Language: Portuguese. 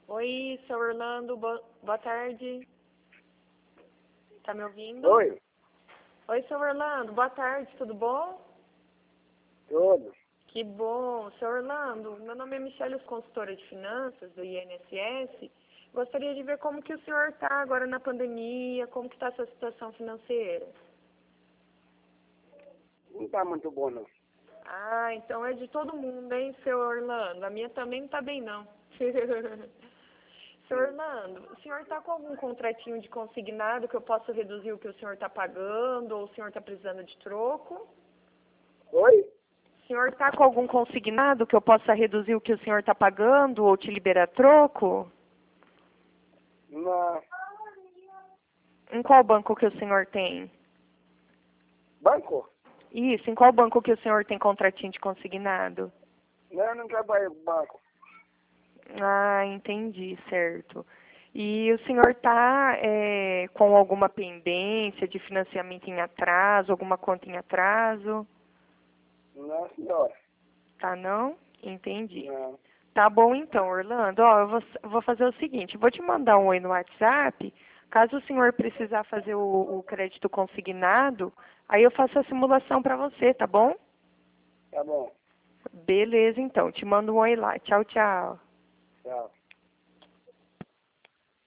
Oi, seu Orlando, boa tarde. Tá me ouvindo? Oi, Oi, seu Orlando, boa tarde, tudo bom? tudo. Que bom. Seu Orlando, meu nome é Michele, consultora de finanças do INSS. Gostaria de ver como que o senhor está agora na pandemia, como que está a sua situação financeira. Não tá muito bom, não. Ah, então é de todo mundo, hein, seu Orlando? A minha também não tá bem, não. Seu Orlando, o senhor está com algum contratinho de consignado que eu possa reduzir o que o senhor está pagando, ou o senhor está precisando de troco? Oi? O senhor está com algum consignado que eu possa reduzir o que o senhor está pagando, ou te liberar troco? Na Em qual banco que o senhor tem? banco? Isso, em qual banco que o senhor tem contratinho de consignado? Não, eu não trabalho em banco. Ah, entendi, certo. E o senhor está com alguma pendência de financiamento em atraso, alguma conta em atraso? Não, senhora. Tá não? Entendi. Não. Tá bom então, Orlando. Ó, eu vou fazer o seguinte, vou te mandar um oi no WhatsApp. Caso o senhor precisar fazer o crédito consignado, aí eu faço a simulação para você, tá bom? Tá bom. Beleza, então. Te mando um oi lá. Tchau, tchau. Tchau.